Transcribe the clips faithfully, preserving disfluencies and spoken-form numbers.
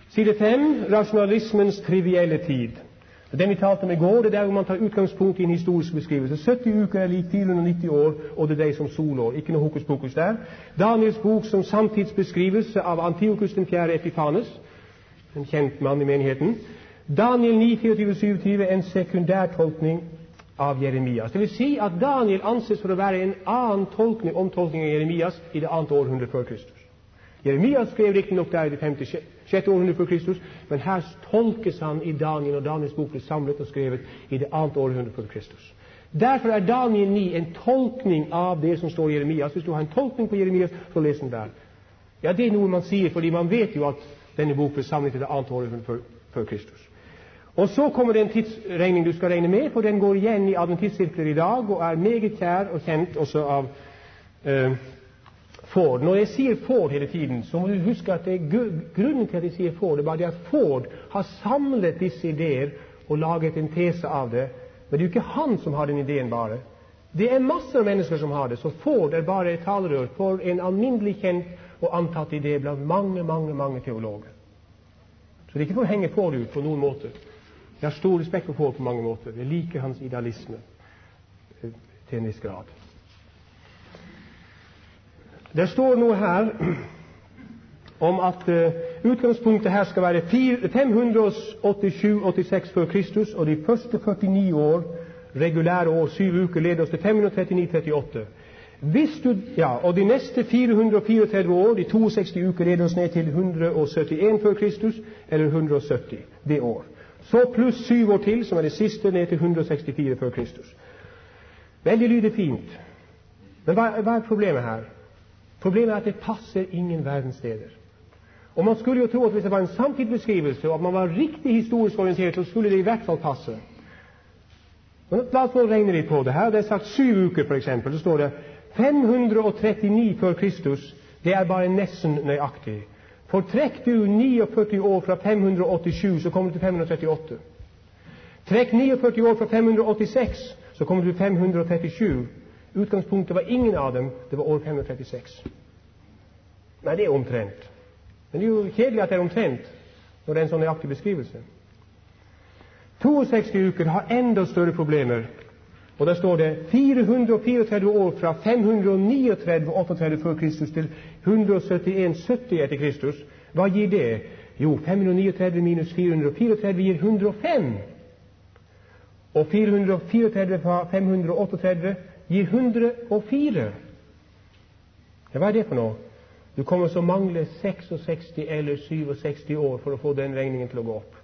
Side fem, rasjonalismens trivielle tid. Den vi talte om i går, det er der hvor man tar utgangspunkt i en historisk beskrivelse. sytti uker er lik fire hundre og nitti år, og det er det som solår. Ikke noe hokus pokus der. Daniels bok som samtidsbeskrivelse av Antiochus den fjerde Epifanes, en kjent mann i menigheten. Daniel ni, fireogtyve, syvogtyve, en sekundærtolkning av Jeremias. Det vil si at Daniel anses for å være en annen tolkning, omtolkning av Jeremias i det annet århundre før Kristus. Jeremias skrev riktig nok der i det femte, sjette århundre før Kristus, men her tolkes han i Daniel, og Daniels bok ble samlet og skrevet i det annet århundre før Kristus. Derfor er Daniel ni en tolkning av det som står i Jeremias. Hvis du har en tolkning på Jeremias, så les den der. Ja, det er noe man sier, fordi man vet jo at denne bok ble samlet i det annet århundre før, før Kristus. Og så kommer det en tidsregning du skal regne med, for den går igjen i adventistsirkler i dag, og er meget kjær og kjent også av eh, Ford. Når jeg sier Ford hele tiden, så må du huske at det er grunnen til at jeg sier Ford, det er bare det at Ford har samlet disse ideer og laget en tese av det, men det er jo ikke han som har den ideen bare. Det er masser av mennesker som har det, så Ford er bare et talerør for en alminnelig kjent og antatt idé blant mange, mange, mange teologer. Så det er ikke for å henge Ford ut på noen måte. Jeg har stor respekt for Ford på mange måter. Jeg liker hans idealisme til en viss grad. Det står noe her om at uh, utgangspunktet her skal være fem hundre åttisju åttiseks før Kristus, og de første førtini år, regulære år, syv uker, leder oss til fem hundre trettini trettiåtte. Hvis du, ja, og de neste fire hundre fireogtredve år, de sekstito uker, leder oss ned til ett hundre syttien før Kristus, eller ett hundre sytti det år. Så pluss syv år til, som er det siste, ned til ett hundre sekstifire før Kristus. Veldig lyder fint. Men hva, hva er problemet her? Problemet er at det passer ingen verdenssteder. Og man skulle jo tro at hvis det var en samtidsbeskrivelse, og at man var riktig historisk orientert, så skulle det i hvert fall passe. Men la oss nå regne litt på det her. Det er sagt syv uker, for eksempel. Så står det fem hundre trettini før Kristus. Det er bare nesten nøyaktig. For trekk du førtini år fra fem hundre åttisju, så kommer du til fem hundre trettiåtte. Trekk førtini år fra fem hundre åttiseks, så kommer du til fem hundre trettisju. Utgangspunktet var ingen av dem, det var år fem hundre trettiseks. Nei, det er omtrent. Men det er jo kjedelig at det er omtrent, når det er en sånn nøyaktig beskrivelse. sekstito uker har enda større problemer, og der står det fire hundre fireogtredve år fra fem hundre trettini åttiåtte før Kristus til ett hundre syttien sytti etter Kristus. Hva gir det? Jo, fem hundre trettini minus fire hundre fireogtredve gir ett hundre og fem. Og fire hundre fireogtredve fra fem hundre trettini gir ett hundre og fire. Ja, hva er det for noe? Du kommer så mangle sekstiseks eller syvogseksti år for å få den regningen til å gå opp.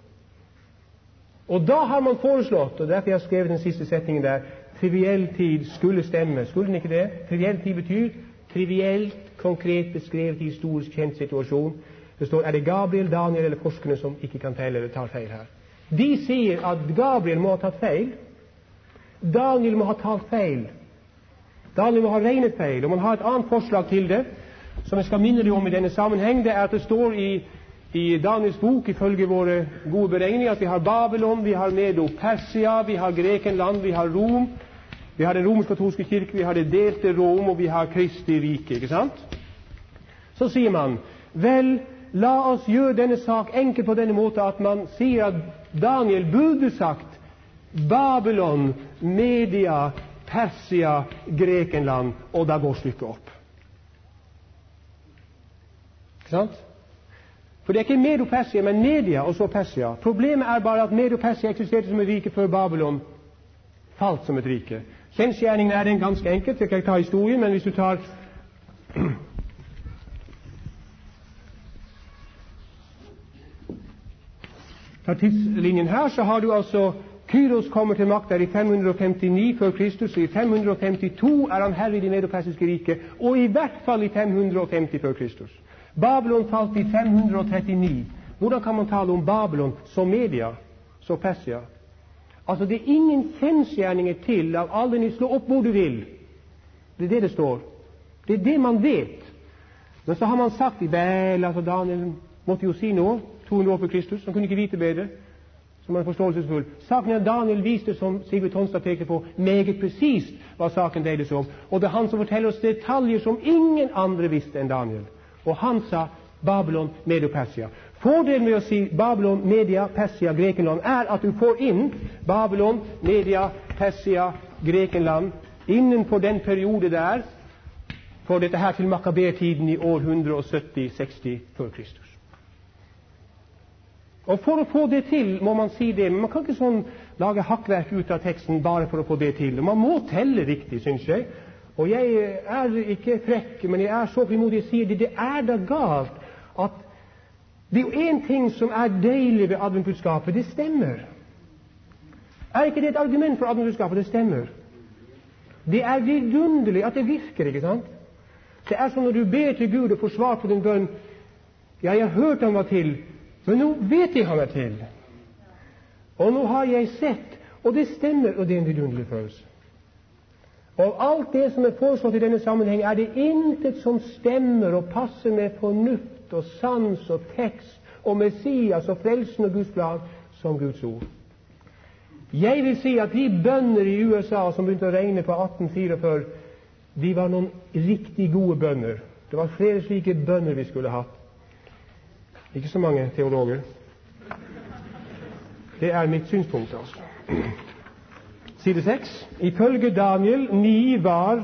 Og da har man foreslått, og derfor jeg har skrevet den siste setningen der, triviell tid skulle stemme. Skulle den ikke det? Triviell tid betyr trivielt, konkret beskrevet i historisk kjent situasjon. Det står, er det Gabriel, Daniel eller forskerne som ikke kan telle eller tar feil her? De sier at Gabriel må ha tatt feil. Daniel må ha tatt feil. Daniel må ha regnet feil. Og man har et annet forslag til det, som jeg skal minne deg om i denne sammenheng. Det er at det står i, i Daniels bok, ifølge våre gode beregninger, at vi har Babylon, vi har Medo-Persia, vi har Grekenland, vi har Rom, vi har den romersk-katolske kirke, vi har det delte Rom, og vi har Kristi rike, ikke sant? Så sier man, vel, la oss gjøre denne sak enkel på denne måte at man sier at Daniel burde sagt Babylon, Media, Persia, Grekenland, og da går stykket opp. Ikke sant? For det er ikke Medo-Persia, men Media og så Persia. Problemet er bare at Medo-Persia eksisterte som et rike før Babylon falt som et rike. Kjensgjerningen er den ganske enkelt. Jeg kan ikke ta historien, men hvis du tar tar tidslinjen her, så har du altså Kyros kommer til makt der i fem hundre femtini før Kristus, og i fem hundre femtito er han herre i det medo-persiske riket, og i hvert fall i fem hundre femti før Kristus. Babylon falt i fem hundre trettini. Hvordan kan man tale om Babylon som Media, som Persia? Altså, det er ingen kjensgjerninger til av alle ni. Slå opp hvor du vil. Det er det det står. Det er det man vet. Men så har man sagt i vel, altså Daniel måtte jo si noe, to hundre år før Kristus, han kunne ikke vite bedre, som er forståelsesfull. Saken er Daniel viste, som Sigurd Tonstad pekte på, meget presist hva saken deles om. Og det er han som forteller oss detaljer som ingen andre visste enn Daniel. Og han sa, Babylon, Media, Persia. Fordelen med å si Babylon, Media, Persia, Grekenland er at du får inn Babylon, Media, Persia, Grekenland innenfor den periode der, for dette her til Makaber-tiden i år hundre sytti seksti før Kristus. Og for å få det til må man si det, men man kan ikke sånn lage hakkverk ut av teksten bare for å få det til. Man må telle riktig, synes jeg. Og jeg er ikke frekk, men jeg er så frimodig å si det. Det er da galt at det er jo en ting som er deilig ved adventbudskapet. Det stemmer. Er ikke det et argument for adventbudskapet? Det stemmer. Det er vidunderlig at det virker, ikke sant? Det er som når du ber til Gud og får svar på din bønn. Ja, jeg har hørt han var til, men nå vet jeg han er til. Og nå har jeg sett, og det stemmer, og det er en vidunderlig følelse. Og alt det som er foreslått i denne sammenheng, er det intet som stemmer og passer med fornuft og sans og tekst og Messias og frelsen og Guds plan som Guds ord. Jeg vil si at de bønner i U S A som begynte å regne på atten førtifire, de var noen riktig gode bønner. Det var flere slike bønner vi skulle hatt. Ikke så mange teologer. Det er mitt synspunkt, altså. Side seks. Ifølge Daniel ni var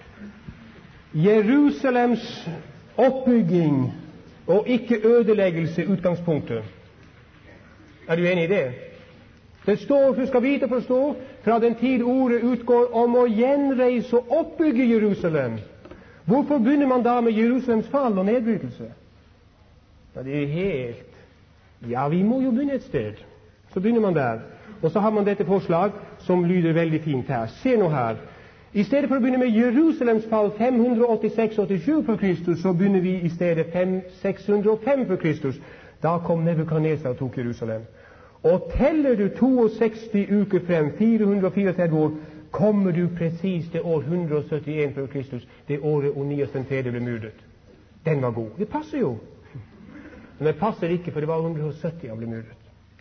Jerusalems oppbygging og ikke ødeleggelse utgangspunktet. Er du enig i det? Det står, du skal vite og forstå, fra den tid ordet utgår om å gjenreise og oppbygge Jerusalem. Hvorfor begynner man da med Jerusalems fall og nedbrytelse? Ja, det er helt... Ja, vi må jo begynne et sted. Så begynner man der. Og så har man dette forslag som lyder veldig fint her. Se nå her. I stedet for å begynne med Jerusalems fall fem hundre åttiseks åttisju for Kristus, så begynner vi i stedet seks hundre og fem for Kristus. Da kom Nebukadnesar og tok Jerusalem. Og teller du sekstito uker frem, fire hundre fireogtredve år, kommer du presis til år hundre syttien før Kristus, det året Onias den tredje ble myrdet. Den var god. Det passer jo. Men det passer ikke, for det var hundre sytti han ble myrdet.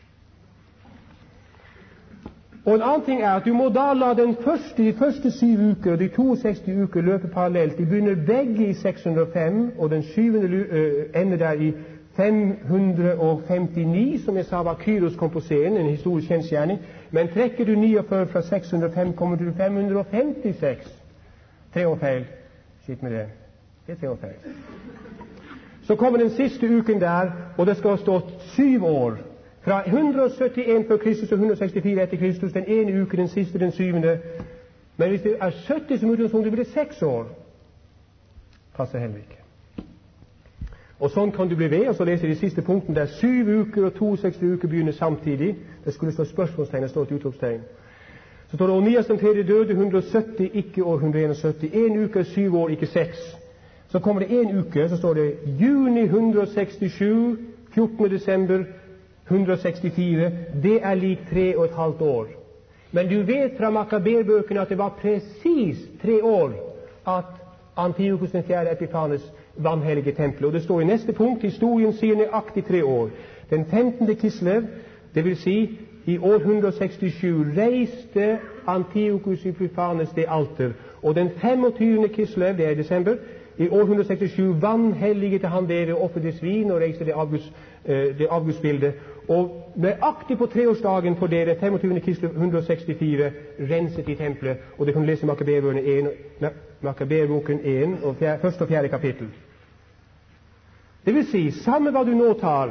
Og en annen ting er at du må da la den første, de første syv uker og de sekstito uker løpe parallelt. De begynner begge i seks hundre og fem, og den syvende uh, ender der i fem hundre femtini, som jeg sa var Kyros kom på scenen, en historisk kjensgjerning. Men trekker du niogfyrre fra seks hundre og fem, kommer du til fem hundre femtiseks. Tre år feil. Skitt med det. Det er tre år feil. Så kommer den siste uken der, og det skal ha stått syv år. Fra hundre syttien før Kristus og hundre sekstifire etter Kristus, den ene uken, den siste, den syvende. Men hvis det er sytti som utgangspunkt, blir det seks år. Passer heller ikke. Og sånn kan du bli ved, og så leser de siste punkten der syv uker og sekstito uker begynner samtidig. Det skulle stå spørsmålstegn, det står et utropstegn. Så står det Onias den tredje døde, hundre sytti, ikke år hundre syttien. En uke, syv år, ikke seks. Så kommer det en uke, så står det juni hundre sekstisju, fjortende desember hundre sekstifire. Det er lik tre og et halvt år. Men du vet fra Makaberbøkene at det var presis tre år at Antiochus den fjerde Epifanes vanhellige tempel. Og det står i neste punkt, historien sier nøyaktig tre år. Den femtende Kislev, det vil si i år hundre sekstisju, reiste Antiochus Epifanes det alter. Og den femogtyvende Kislev, det er i desember, i år hundre sekstisju vanhelliget han dere og offret svin og reiste det avguds, eh, det avgudsbildet. Og nøyaktig på treårsdagen for dere, femogtyvende Kislev hundre sekstifire, renset i tempelet. Og det kan du lese i Makaberboken én, og fjerde, første og fjerde kapittel. Det vil si, samme hva du nå tar,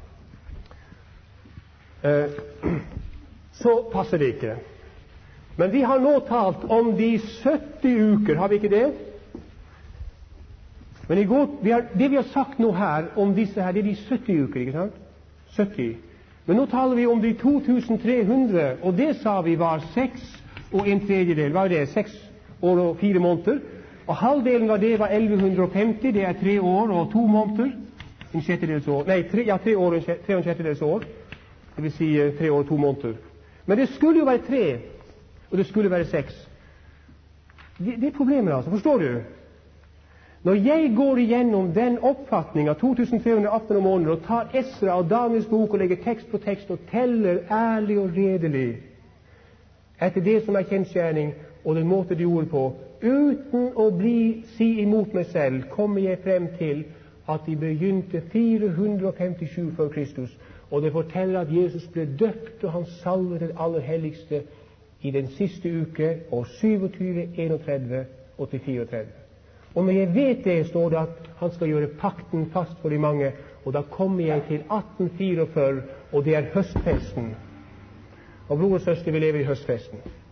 eh, så passer det ikke. Men vi har nå talt om de sytti uker, har vi ikke det? Men i går, vi har, det vi har sagt nå her om disse her, det er de sytti uker, ikke sant? sytti. Men nå taler vi om de to tusen tre hundre, og det sa vi var seks og en tredjedel. Hva er det? Seks år og fire måneder. Og halvdelen av det var elleve femti, det er tre år og to måneder. En sjettedels år. Nei, tre, ja, tre år og tre og en sjettedels år. Det vil si uh, tre år og to måneder. Men det skulle jo være tre, og det skulle være seks. Det, det er problemet, altså. Forstår du? Når jeg går igjennom den oppfatning av to tusen tre hundre atten måneder og tar Esra og Daniels bok og legger tekst på tekst og teller ærlig og redelig etter det som er kjensgjerning og den måte de gjorde på, uten å bli, si imot meg selv, kommer jeg frem til at de begynte fire hundre femtisju før Kristus, og det forteller at Jesus ble døpt og han salvet det aller helligste i den siste uke, og syvogtyve, enogtredve og til fireogtredve. Og når jeg vet det, står det at han skal gjøre pakten fast for de mange, og da kommer jeg til atten fireogfyrre, og det er høstfesten. Og bror og søster, vi lever i høstfesten.